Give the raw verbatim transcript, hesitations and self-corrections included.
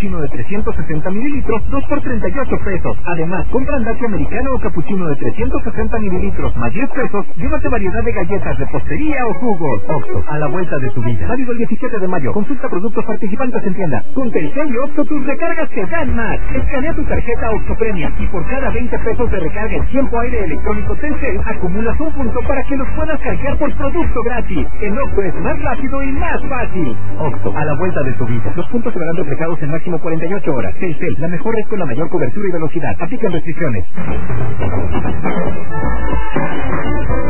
capuchino de trescientos sesenta mililitros, dos por treinta y ocho pesos. Además, compra andate americano o capuchino de trescientos sesenta mililitros, más diez pesos, llévate variedad de galletas, repostería o jugos. Oxxo, a la vuelta de tu vida. Válido el diecisiete de mayo. Consulta productos participantes en tienda. Con Telcel y Oxxo, tus recargas te dan más. Escanea tu tarjeta Oxxo Premia y por cada veinte pesos de recarga en tiempo aire electrónico Telcel, acumulas un punto para que los puedas canjear por producto gratis. En Oxxo es más rápido y más fácil. Oxxo, a la vuelta de tu vida. Los puntos se verán reflejados en máximo cuarenta y ocho horas. Telcel, la mejor red con la mayor cobertura y velocidad. Aplican restricciones.